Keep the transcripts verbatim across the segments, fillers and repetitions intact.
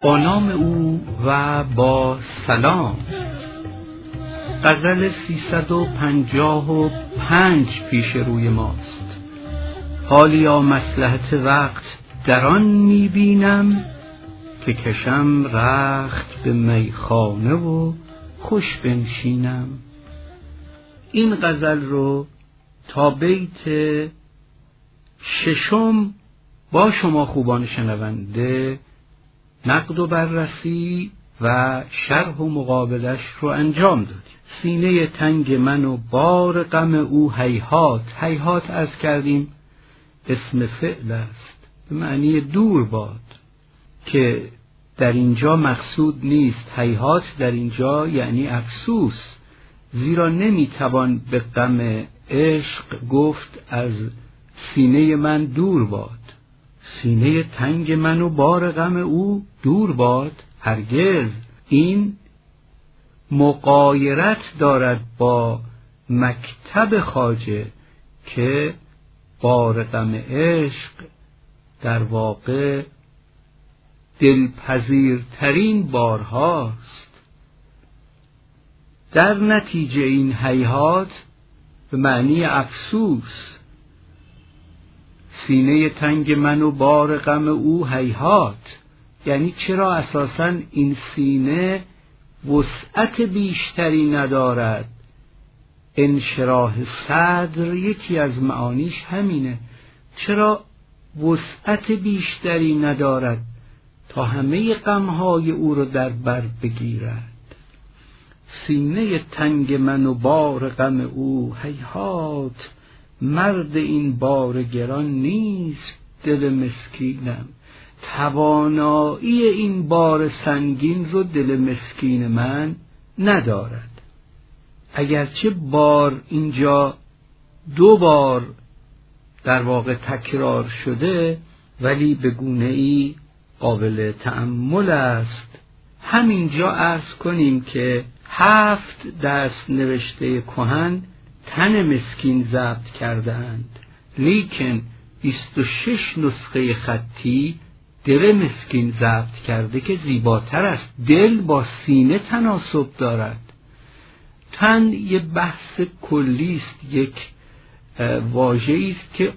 با نام او و با سلام. غزل سیصد و پنجاه و پنج پیش روی ماست. حالیا مصلحت وقت در آن میبینم، که کشم رخت به میخانه و خوش بنشینم. این غزل رو تا بیت ششم با شما خوبان شنونده نقد و بررسی و شرح و مقابلش رو انجام دادیم. سینه تنگ من و بار غم او هیهات. هیهات از کردیم اسم فعل است به معنی دور باد، که در اینجا مقصود نیست. هیهات در اینجا یعنی افسوس، زیرا نمیتوان به غم عشق گفت از سینه من دور باد. سینه تنگ من و بار غم او دور باد، هرگز. این مغایرت دارد با مکتب خواجه که بار غم عشق در واقع دلپذیرترین بارهاست. در نتیجه این هیهات به معنی افسوس. سینه تنگ من و بار غم او هیهات، یعنی چرا اساساً این سینه وسعت بیشتری ندارد. انشراح صدر یکی از معانیش همینه. چرا وسعت بیشتری ندارد تا همه غمهای او رو در بر بگیرد. سینه تنگ من و بار غم او هیهات، مرد این بار گران نیست دل مسکینم. توانایی این بار سنگین رو دل مسکین من ندارد. اگرچه بار اینجا دو بار در واقع تکرار شده، ولی به گونه‌ای قابل تأمل است. همینجا عرض کنیم که هفت دست نوشته کهن تن مسکین ضبط کردند، لیکن بیست و شش نسخه خطی دل مسکین ضبط کرده که زیباتر است. دل با سینه تناسب دارد. تن یه بحث کلی است، یک واژه‌ای است که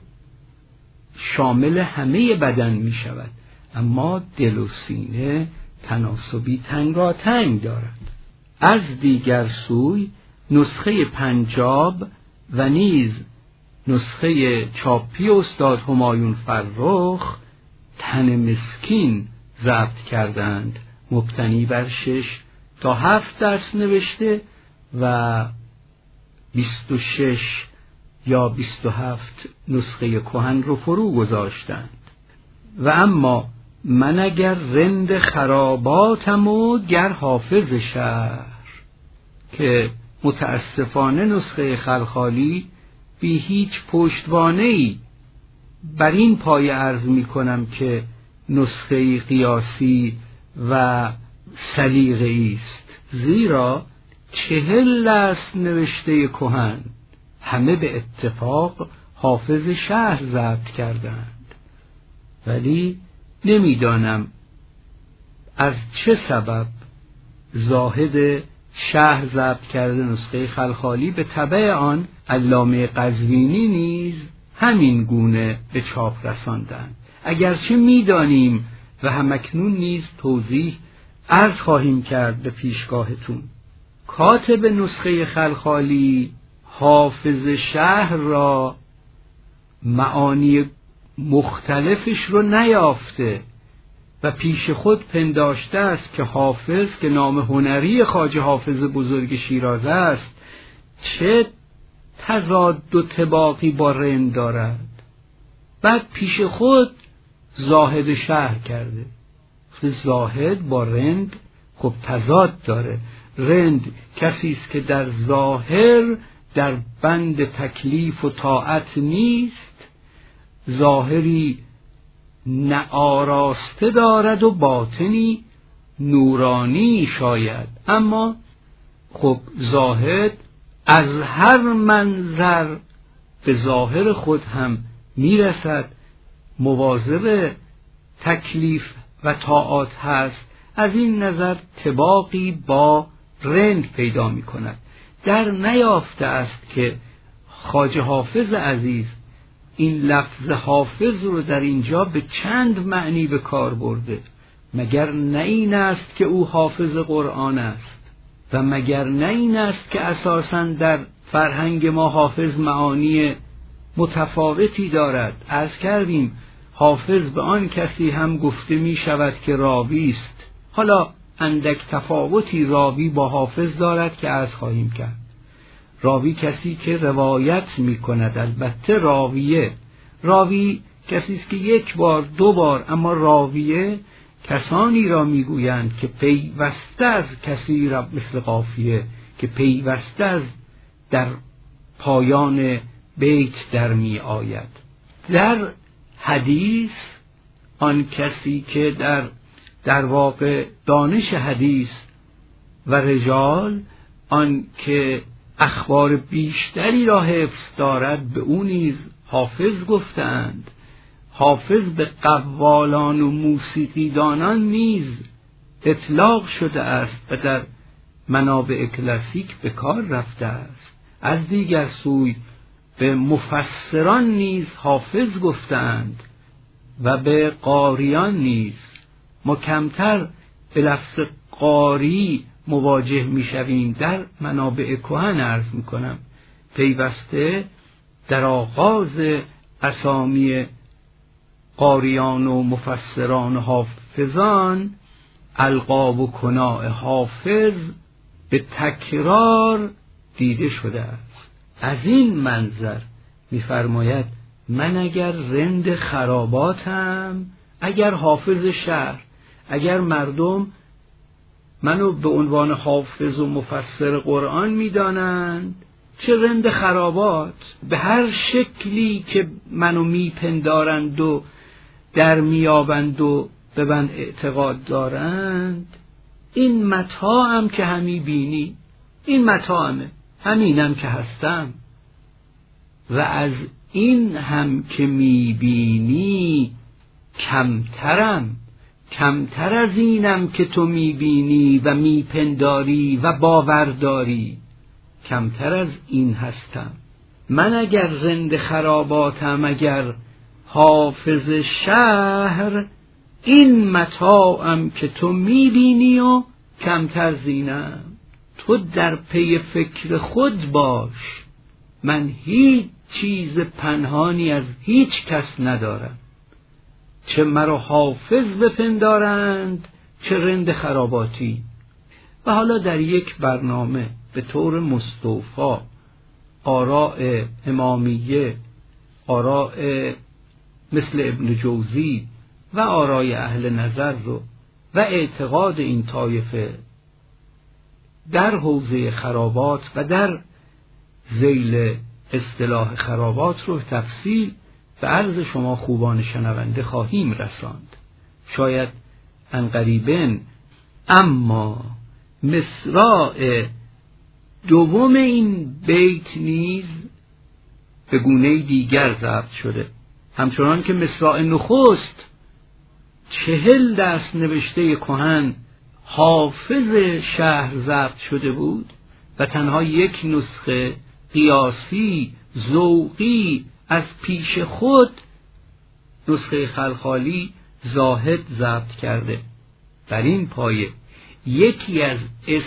شامل همه بدن می شود، اما دل و سینه تناسبی تنگاتنگ دارد. از دیگر سوی نسخه پنجاب و نیز نسخه چاپی استاد همایون فرخ تن مسکین ضبط کردند، مبتنی بر شش تا هفت دست نوشته و بیست و شش یا بیست و هفت نسخه کهن رو فرو گذاشتند. و اما من اگر رند خراباتم و گر حافظ شهر، که متاسفانه نسخه خلخالی بی هیچ پشتوانه‌ای بر این پایه عرض می کنم که نسخه قیاسی و سلیقه‌ای است، زیرا چهل دست نوشته کهن همه به اتفاق حافظ شهر ضبط کردند، ولی نمیدانم از چه سبب زاهد شهر ضبط کرده نسخه خلخالی، به تبع آن علامه قزوینی نیز همین گونه به چاپ رساندند. اگرچه میدانیم و همکنون نیز توضیح عرض خواهیم کرد به پیشگاهتون، کاتب نسخه خلخالی حافظ شهر را معانی مختلفش رو نیافته و پیش خود پنداشته است که حافظ که نام هنری خواجه حافظ بزرگ شیراز است چه تضاد و طباقی با رند دارد. بعد پیش خود زاهد شهر کرده. زاهد با رند خب تضاد داره. رند کسی است که در ظاهر در بند تکلیف و طاعت نیست، ظاهری ناآراسته دارد و باطنی نورانی شاید. اما خب زاهد از هر منظر به ظاهر خود هم میرسد، مواظب تکلیف و طاعات هست، از این نظر طباقی با رند پیدا می کند. در نیافته است که خواجه حافظ عزیز این لفظ حافظ رو در اینجا به چند معنی به کار برده. مگر نه این است که او حافظ قرآن است و مگر نه این است که اساساً در فرهنگ ما حافظ معانی متفاوتی دارد. عرض کردیم حافظ به آن کسی هم گفته می شود که راوی است. حالا اندک تفاوتی راوی با حافظ دارد که عرض خواهیم کرد. راوی کسی که روایت می کند، البته راویه راوی کسی است که یک بار دو بار، اما راویه کسانی را میگویند که پیوسته از کسی را مثل قافیه که پیوسته از در پایان بیت در می آید. در حدیث آن کسی که در در واقع دانش حدیث و رجال، آن که اخبار بیشتری را حفظ دارد، به او نیز حافظ گفتند. حافظ به قوالان و موسیقیدانان نیز اطلاق شده است و در منابع کلاسیک به کار رفته است. از دیگر سوی به مفسران نیز حافظ گفتند و به قاریان نیز. ما کمتر به لفظ قاری مواجه می شویم. در منابع کهن عرض می کنم پیوسته در آغاز اسامی قاریان و مفسران و حافظان القاب و کناء حافظ به تکرار دیده شده است. از این منظر می‌فرماید من اگر رند خراباتم، اگر حافظ شهر، اگر مردم منو به عنوان حافظ و مفسر قرآن می‌دانند، چه رند خرابات، به هر شکلی که منو میپندارند و در میابند و به من اعتقاد دارند، این متاعم که همی بینی، این متاعمه، همینم که هستم و از این هم که میبینی کمترم، کمتر از اینم که تو میبینی و میپنداری و باور داری، کمتر از این هستم. من اگر رند خراباتم، اگر حافظ شهر، این متاعم که تو میبینی و کمتر زینم. تو در پی فکر خود باش، من هیچ چیز پنهانی از هیچ کس ندارم. چه مرا حافظ بپندارند، چه رند خراباتی. و حالا در یک برنامه به طور مستوفا آراء امامیه، آراء مثل ابن جوزی و آراء اهل نظر رو و اعتقاد این طایفه در حوزه خرابات و در ذیل اصطلاح خرابات رو تفصیل به عرض شما خوبان شنونده خواهیم رساند، شاید عنقریباً. اما مصرع دوم این بیت نیز به گونه دیگر ضبط شده، همچنان که مصرع نخست چهل دست نوشته کهن حافظ شهر ضبط شده بود و تنها یک نسخه قیاسی ذوقی از پیش خود نسخه خلخالی زاهد ضبط کرده. بر این پایه یکی از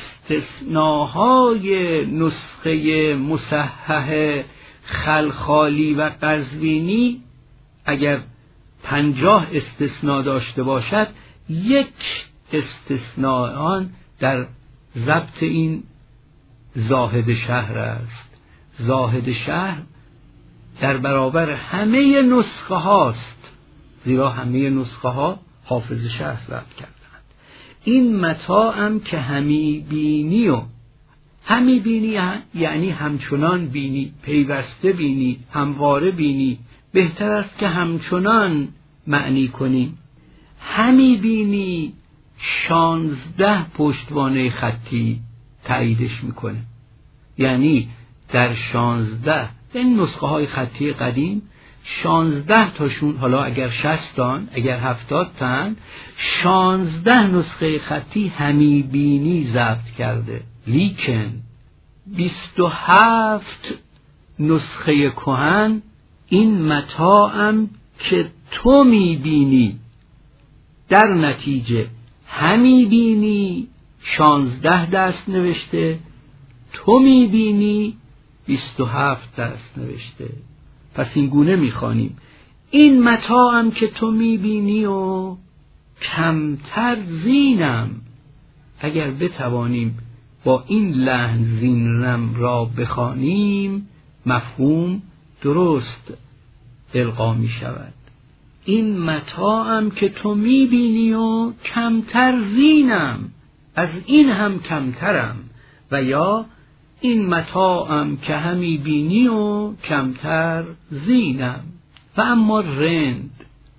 استثناهای نسخه مصحح خلخالی و قزوینی اگر پنجاه استثناء داشته باشد، یک استثناء آن در ضبط این زاهد شهر است. زاهد شهر در برابر همه نسخه هاست، زیرا همه نسخه ها حافظ شهر ضبط کردند. این متاعم که همی بینی و همی بینی یعنی همچنان بینی، پیوسته بینی، همواره بینی. بهتر است که همچنان معنی کنیم. همی بینی شانزده پشتوانه خطی تاییدش میکنه، یعنی در شانزده این نسخه های خطی قدیم شانزده تاشون، حالا اگر شصت تان، اگر هفتاد تن، شانزده نسخه خطی همیبینی ضبط کرده. لیکن بیست و هفت نسخه کهن این متاعم که تو میبینی، در نتیجه همیبینی شانزده دست نوشته، تو میبینی بیست و هفت دست نوشته. پس این گونه میخوانیم: این متاعم که تو میبینی و کمتر زینم. اگر بتوانیم با این لحن زینم را بخوانیم، مفهوم درست القا می شود. این متاعم که تو میبینی و کمتر زینم، از این هم کمترم. و یا این متاعم که همی بینی و کمتر زینم. و اما رند،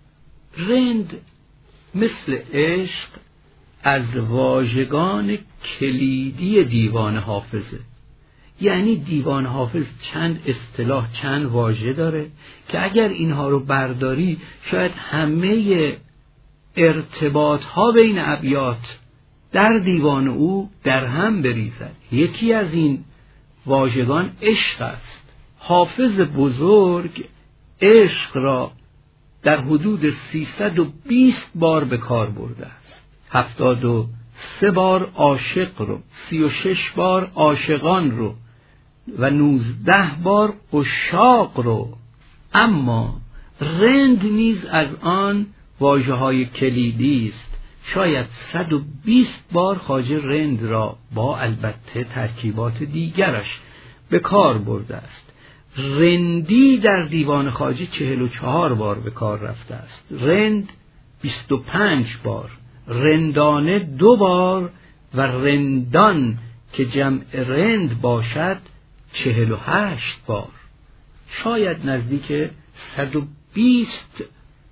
رند مثل عشق از واژگان کلیدی دیوان حافظه. یعنی دیوان حافظ چند اصطلاح، چند واژه داره که اگر اینها رو برداری شاید همه ارتباط ها بین ابیات در دیوان او در هم بریزد. یکی از این واژگان عشق است. حافظ بزرگ عشق را در حدود سیصد و بیست بار به کار برده است. هفتاد و سه بار عاشق رو، سی و شش بار عاشقان رو و نوزده بار عشاق رو. اما رند نیز از آن واژه‌های کلیدی است. شاید صد و بیست بار خواجه رند را با البته ترکیبات دیگرش به کار برده است. رندی در دیوان خواجه چهل و چهار بار به کار رفته است. رند بیست و پنج بار، رندانه دو بار و رندان که جمع رند باشد چهل و هشت بار. شاید نزدیک صد و بیست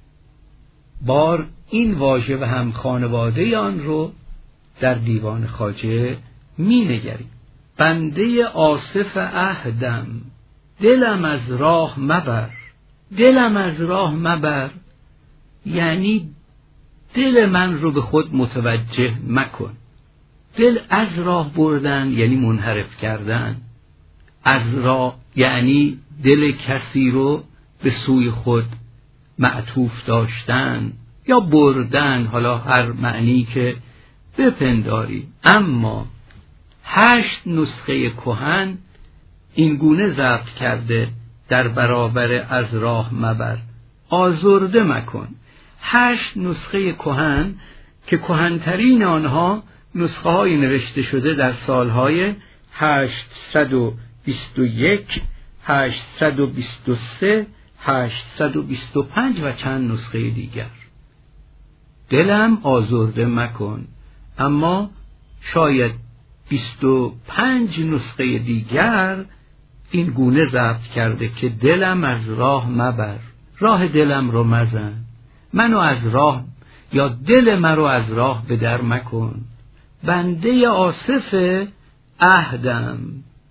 بار این واژه و هم خانواده آن رو در دیوان خواجه می نگریم. بنده آصف عهدم، دلم از راه مبر. دلم از راه مبر یعنی دل من رو به خود متوجه مکن. دل از راه بردن یعنی منحرف کردن. از راه یعنی دل کسی رو به سوی خود معطوف داشتن یا بردن، حالا هر معنی که بپنداری. اما هشت نسخه کهن این گونه ضبط کرده در برابر از راه مبر، آزرده مکن. هشت نسخه کهن که کهنترین آنها نسخه های نوشته شده در سالهای هشتصد و بیست و یک، هشتصد و بیست و سه، هشتصد و بیست و پنج و چند نسخه دیگر. دلم آزرده مکن. اما شاید بیست و پنج نسخه دیگر این گونه ضبط کرده که دلم از راه مبر، راه دلم رو مزن، منو از راه یا دل مرو از راه به در مکن. بنده آصف عهدم،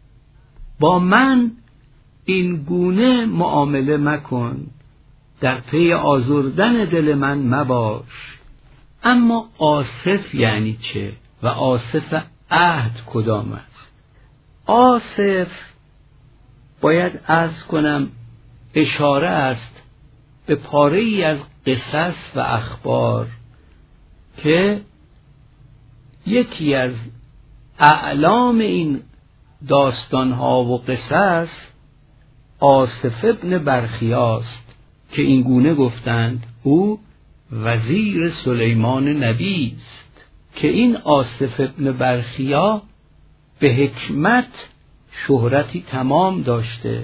با من این گونه معامله مکن، در پی آزردن دل من مباش. اما آصف یعنی چه و آصف عهد کدام است؟ آصف باید عرض کنم اشاره است به پاره ای از قصص و اخبار که یکی از اعلام این داستانها و قصص آصف ابن برخیاست که این گونه گفتند او وزیر سلیمان نبی است، که این آصف ابن برخیا به حکمت شهرتی تمام داشته.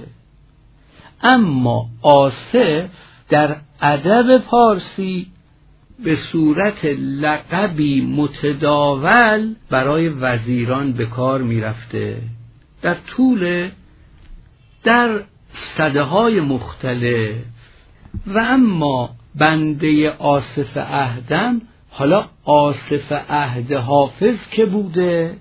اما آصف در ادب پارسی به صورت لقبی متداول برای وزیران به کار می رفته. در طول در سده‌های مختلف. و اما بنده آصف عهدم، حالا آصف عهد حافظ که بوده،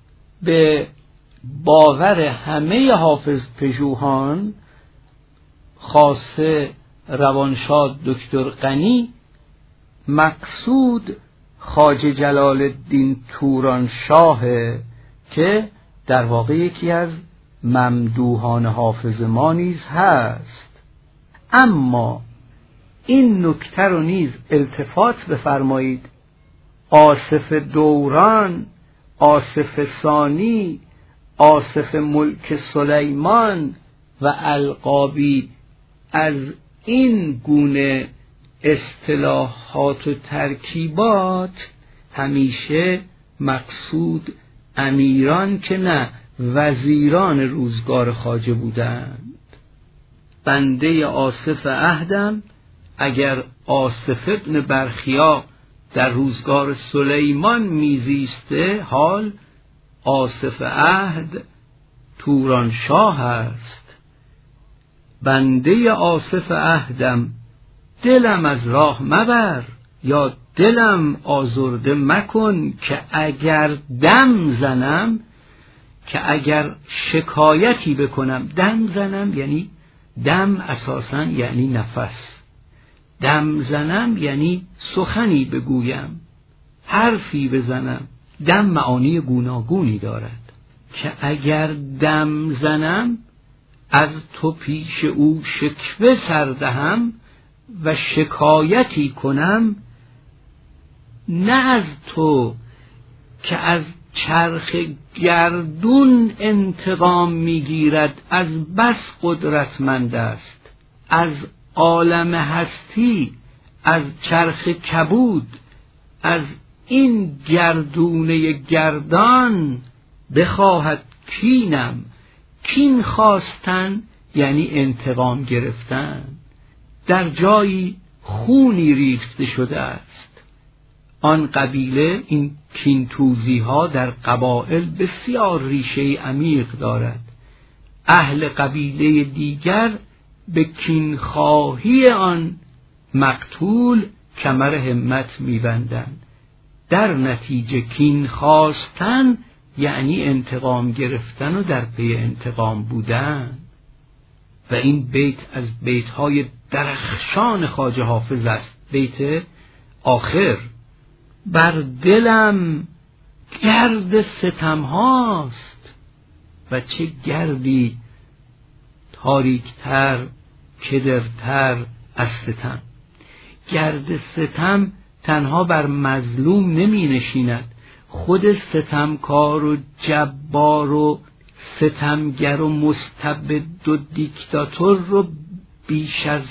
به باور همه حافظ پژوهان خاصه روانشاد دکتر غنی، مقصود خواجه جلال الدین تورانشاهه که در واقع یکی از ممدوحان حافظ ما نیز هست. اما این نکته رو نیز التفات بفرمایید، آصف دوران، آصف ثانی، آصف ملک سلیمان و القابی از این گونه اصطلاحات و ترکیبات همیشه مقصود امیران که نه وزیران روزگار خواجه بودند. بنده آصف عهدم، اگر آصف ابن برخیا در روزگار سلیمان میزیسته، حال آصف عهد تورانشاه است. بنده آصف عهدم، دلم از راه مبر یا دلم آزرده مکن، که اگر دم زنم، که اگر شکایتی بکنم. دم زنم یعنی دم اساساً یعنی نفس، دم زنم یعنی سخنی بگویم، حرفی بزنم. دم معانی گوناگونی دارد. که اگر دم زنم از تو پیش او شکوه سردهم و شکایتی کنم، نه از تو که از چرخ گردون انتقام میگیرد، از بس قدرتمند است. از عالم هستی، از چرخ کبود، از این گردونه گردان بخواهد کینم. کین خواستن یعنی انتقام گرفتن. در جایی خونی ریخته شده است. آن قبیله، این کینتوزی ها در قبایل بسیار ریشه عمیق دارد. اهل قبیله دیگر به کینخواهی آن مقتول کمر همت می‌بندند. در نتیجه کین خواستن یعنی انتقام گرفتن و در پی انتقام بودن. و این بیت از بیت‌های درخشان خواجه حافظ است. بیت آخر: بر دلم گرد ستم هاست، و چه گردی تاریکتر کدرتر از ستم. گرد ستم تنها بر مظلوم نمی نشیند، خود ستمکار و جبار و ستمگر و مستبد و دیکتاتور رو بیش از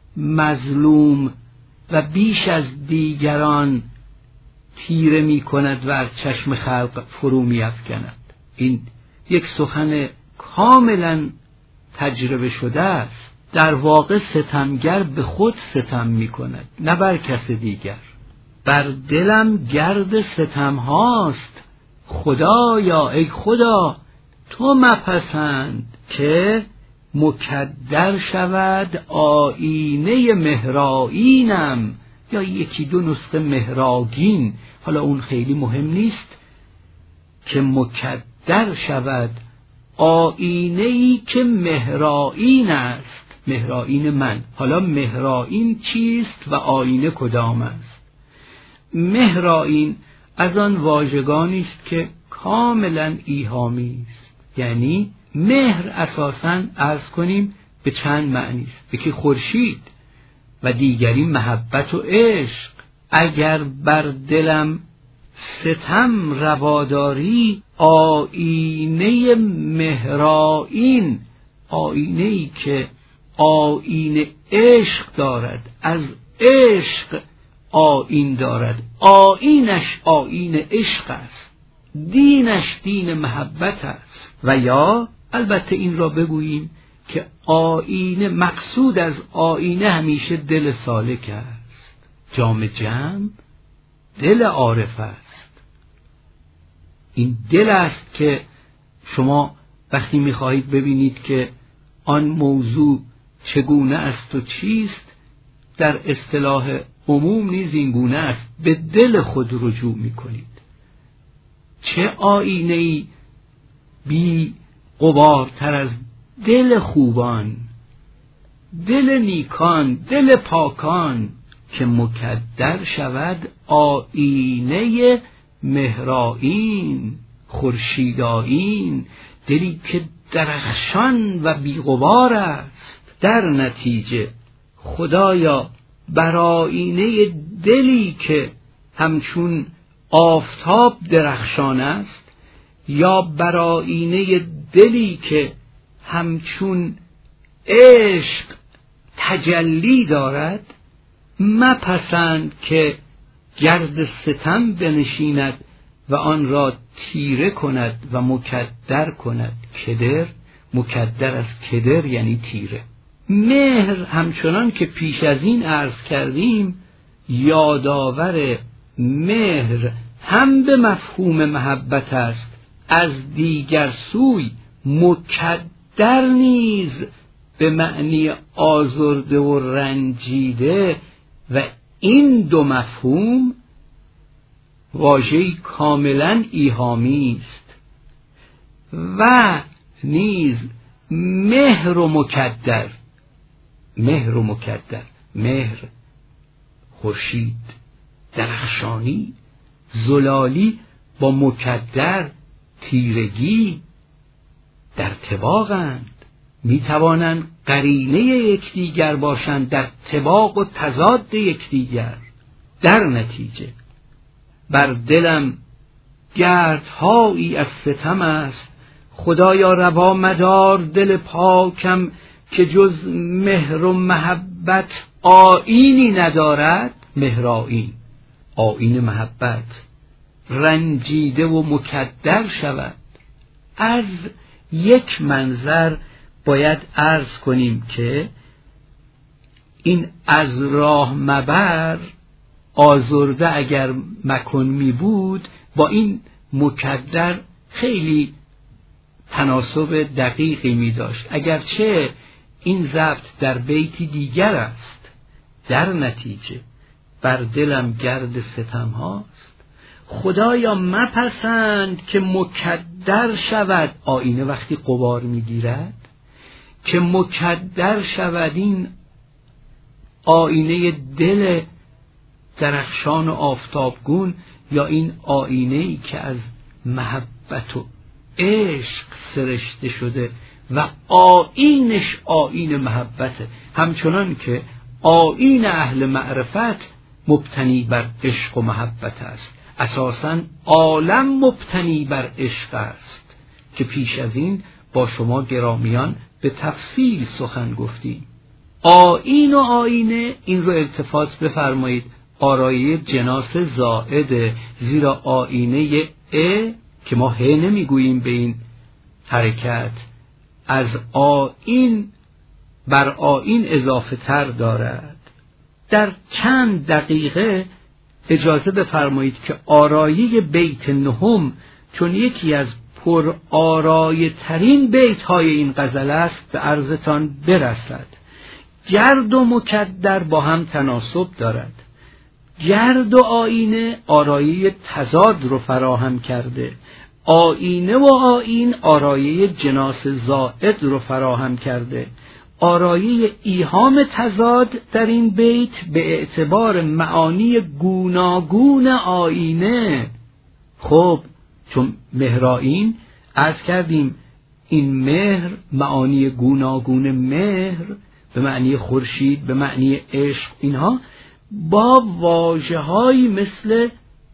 مظلوم و بیش از دیگران تیره می کند و از چشم خلق فرو می افکند. این یک سخن کاملا تجربه شده است. در واقع ستمگر به خود ستم می کند، نه بر کس دیگر. بر دلم گرد ستم هاست، خدایا ای خدا تو مپسند که مکدر شود آینه مهرآیینم. یا یکی دو نسخه مهرآگین، حالا اون خیلی مهم نیست. که مکدر شود آینه‌ای که مهرآیین است، مهرآیین من. حالا مهرآیین چیست و آینه کدام است؟ مهرآیین از آن واژگانی است که کاملا ایهامی است. یعنی مهر اساساً عرض کنیم به چند معنی است. یکی خورشید و دیگری محبت و عشق. اگر بر دلم ستم رواداری، آینه مهرآیین، آینه‌ای که آیین عشق دارد، از عشق آیین دارد، آیینش آیین عشق است، دینش دین محبت است. و یا البته این را بگوییم که آیینه، مقصود از آیینه همیشه دل سالک است. جام جم دل عارف است. این دل است که شما وقتی می‌خواهید ببینید که آن موضوع چگونه است و چیست، در اصطلاح عموم نیز این گونه است، به دل خود رجوع می‌کنید. چه آینه‌ای بی غبارتر از دل خوبان، دل نیکان، دل پاکان که مکدر شود آیینه مهرآیین، خورشیدآیین، دلی که درخشان و بیغبار است. در نتیجه خدایا بر آیینه دلی که همچون آفتاب درخشان است، یا بر آیینه دلی که همچون عشق تجلی دارد، مپسند که گرد ستم بنشیند و آن را تیره کند و مکدر کند. کدر، مکدر از کدر یعنی تیره. مهر همچنان که پیش از این عرض کردیم یادآور مهر هم به مفهوم محبت است، از دیگر سوی مکدر نیز به معنی آزرده و رنجیده، و این دو مفهوم واژه‌ای کاملا ایهامی است. و نیز مهر و مکدر، مهر و مکدر، مهر خورشید درخشانی زلالی با مکدر تیرگی در طباقند، می توانند قرینه یکدیگر باشند، در طباق و تضاد یکدیگر. در نتیجه بر دلم گردهایی از ستم است، خدایا روا مدار دل پاکم که جز مهر و محبت آیینی ندارد. مهرآیین، آیین محبت، رنجیده و مکدر شود. از یک منظر باید عرض کنیم که این از راه مبر آزرده اگر مکن می بود با این مکدر خیلی تناسب دقیقی می داشت، اگرچه این ضبط در بیتی دیگر است. در نتیجه بر دلم گرد ستم هاست، خدایا مپسند که مکدر شود. آینه وقتی غبار می گیرد که مکدر شود این آینه دل درخشان و آفتابگون، یا این آینه‌ای که از محبت و عشق سرشته شده و آیینش آیین محبته، همچنان که آیین اهل معرفت مبتنی بر عشق و محبت است. اساساً عالم مبتنی بر عشق است که پیش از این با شما گرامیان به تفصیل سخن گفتیم. آیین و آینه، این رو التفات بفرمایید، آرایه جناس زائده، زیرا آینه ا که ما ه نمیگوییم به این حرکت، از آیین بر آیین اضافه تر دارد. در چند دقیقه اجازه بفرمایید که آرایه بیت نهم، چون یکی از پر آرایه ترین بیت های این غزل است، به عرضتان برسد. گرد و مکدر با هم تناسب دارد. گرد و آینه آرایه تضاد رو فراهم کرده، آینه و آیین آرایه جناس زائد رو فراهم کرده. آرایه ایهام تضاد در این بیت به اعتبار معانی گوناگون آینه. خب چون مهرآیین عرض کردیم، این مهر معانی گوناگون مهر به معنی خورشید، به معنی عشق، اینها با واژه‌هایی مثل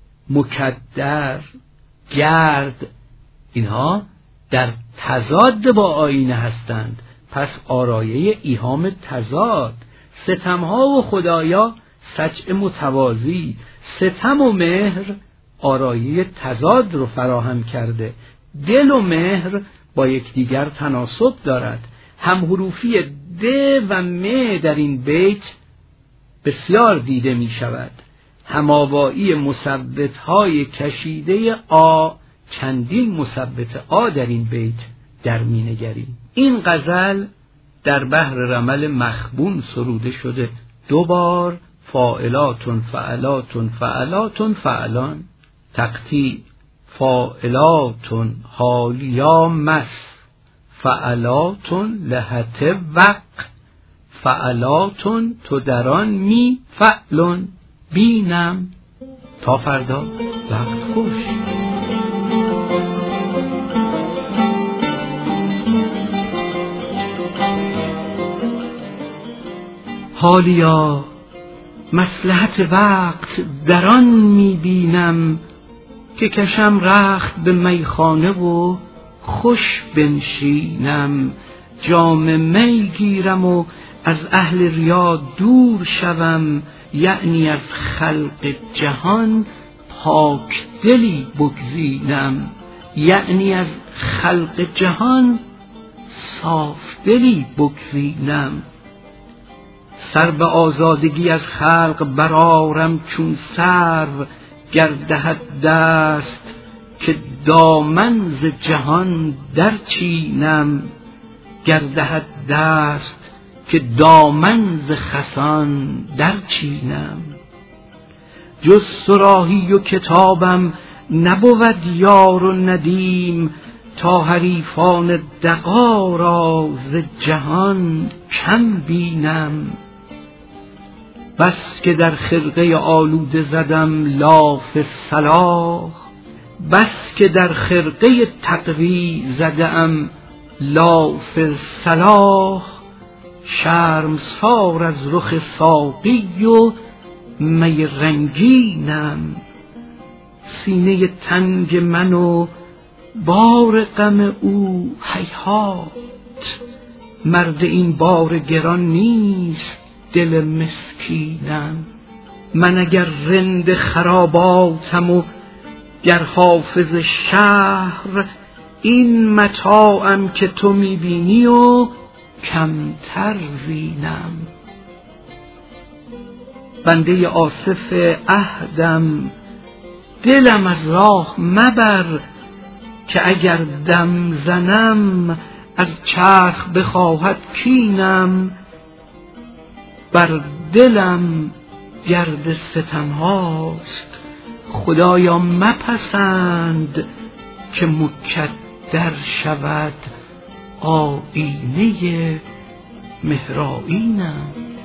مکدر، گرد، اینها در تضاد با آینه هستند. پس آرایه ایهام تضاد. ستمها و خدایا سجع متوازی، ستم و مهر آرایه تضاد رو فراهم کرده. دل و مهر با یکدیگر تناسب دارد. هم حروفی د و م در این بیت بسیار دیده می شود. هماوایی مثبت‌های کشیده آ، چندین مثبت آ در این بیت در می نگریم. این غزل در بحر رمل مخبون سروده شده. دو بار فاعلاتون فعلاتون فعلاتون فعلان، تقطیع فاعلاتون حالیا مس، فعلاتون لحت وق، فعلاتون تو در آن می فعلون بینم. تا فردا وقت خوش. حالیا مصلحت وقت در آن می بینم که کشم رخت به میخانه و خوش بنشینم. جام می گیرم و از اهل ریا دور شوم، یعنی از خلق جهان پاک دلی بگزینم. یعنی از خلق جهان صاف دلی بگزینم. سر به آزادگی از خلق برآرم چون سرو، گر دهد دست که دامن ز جهان در چینم. گر دهد دست که دامن ز خسان در چینم. جز صراحی و کتابم نبود یار و ندیم، تا حریفان دغا را ز جهان کم بینم. بس که در خرقه آلوده زدم لاف صلاح، بس که در خرقه تقوی زدم لاف صلاح. شرمسار از رخ ساقی و می رنگینم. سینه تنگ من و بار غم او هیهات، مرد این بار گران نیست دل مسکینم. من اگر رند خراباتم و گر حافظ شهر، این متاعم که تو میبینی و کمتر زینم. بنده آصف عهدم دلم از راه مبر، که اگر دم زنم از چرخ بخواهد کینم. بر دلم گرد ستم هاست خدایا مپسند، که مکدر شود آیینه مهرآیینم.